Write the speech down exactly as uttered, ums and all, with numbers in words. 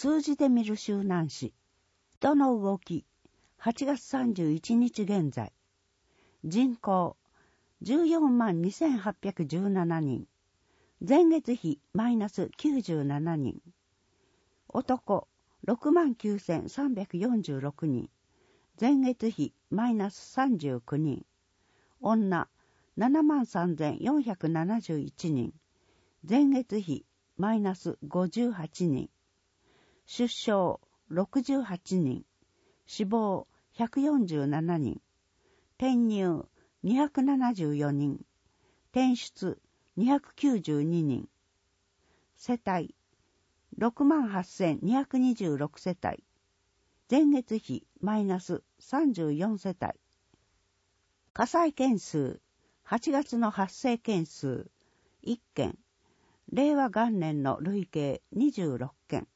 通じてみる周南市。人の動き。はちがつさんじゅういちにち現在。人口。じゅうよんまんにせんはっぴゃくじゅうななにん。前月比マイナスきゅうじゅうななにん。男。ろくまんきゅうせんさんびゃくよんじゅうろくにん。前月比マイナスさんじゅうきゅうにん。女。ななまんさんぜんよんひゃくななじゅういちにん。前月比マイナスごじゅうはちにん。出生ろくじゅうはちにん。死亡ひゃくよんじゅうななにん。転入にひゃくななじゅうよにん。転出にひゃくきゅうじゅうににん。世帯ろくまんはっせんにひゃくにじゅうろくせたい。前月比マイナスさんじゅうよんせたい。火災件数はちがつの発生件数いっけん。令和元年の累計にじゅうろっけん。